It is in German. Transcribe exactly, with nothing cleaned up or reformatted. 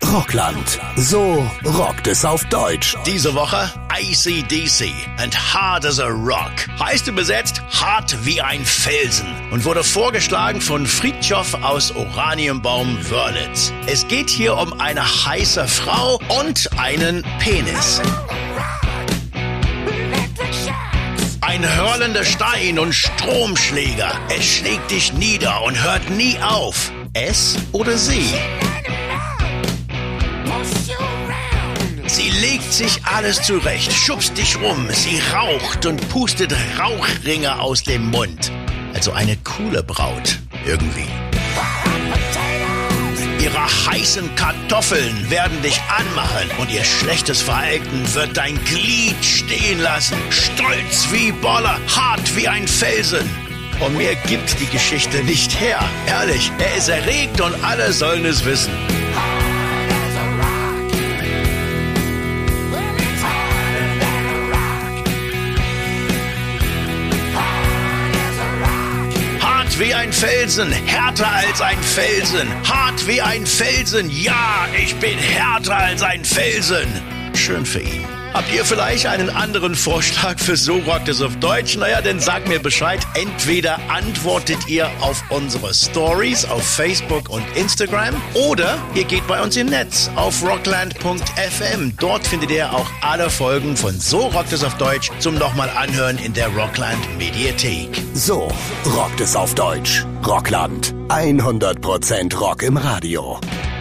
Rockland. So rockt es auf Deutsch. Diese Woche A C D C and Hard as a Rock. Heißt übersetzt hart wie ein Felsen und wurde vorgeschlagen von Fridtjof aus Oranienbaum-Wörlitz. Es geht hier um eine heiße Frau und einen Penis. Ein hurlender Stein und Stromschläger. Es schlägt dich nieder und hört nie auf. Es oder sie? Sie legt sich alles zurecht, schubst dich rum, sie raucht und pustet Rauchringe aus dem Mund. Also eine coole Braut, irgendwie. Ihre heißen Kartoffeln werden dich anmachen und ihr schlechtes Verhalten wird dein Glied stehen lassen. Stolz wie Boller, hart wie ein Felsen. Und mehr gibt die Geschichte nicht her. Ehrlich, er ist erregt und alle sollen es wissen. Wie ein Felsen, härter als ein Felsen, hart wie ein Felsen, ja, ich bin härter als ein Felsen. Schön für ihn. Habt ihr vielleicht einen anderen Vorschlag für So rockt es auf Deutsch? Naja, dann sagt mir Bescheid. Entweder antwortet ihr auf unsere Stories auf Facebook und Instagram oder ihr geht bei uns im Netz auf rockland punkt f m. Dort findet ihr auch alle Folgen von So rockt es auf Deutsch zum nochmal anhören in der Rockland Mediathek. So rockt es auf Deutsch. Rockland. hundert Prozent Rock im Radio.